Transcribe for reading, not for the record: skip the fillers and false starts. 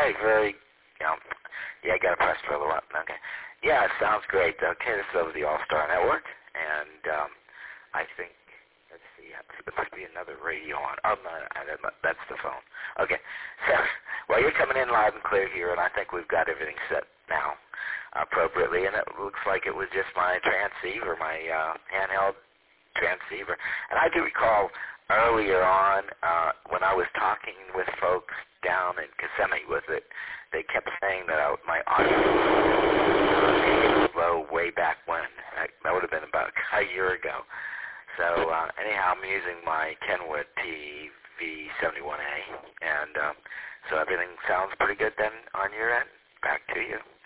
very, very, yeah, I got to press for the button. Okay. Yeah, it sounds great. Okay, this is over the All-Star Network, and I think, let's see, there must be another radio on. Oh, no, that's the phone. Okay. So, well, you're coming in loud and clear here, and I think we've got everything set now appropriately, and it looks like it was just my transceiver, my handheld transceiver. And I do recall earlier on when I was talking with folks down in Kissimmee with it, they kept saying that my audio was low way back when. That would have been about a year ago. So anyhow, I'm using my Kenwood TV71A, and so everything sounds pretty good then on your end. Back to you.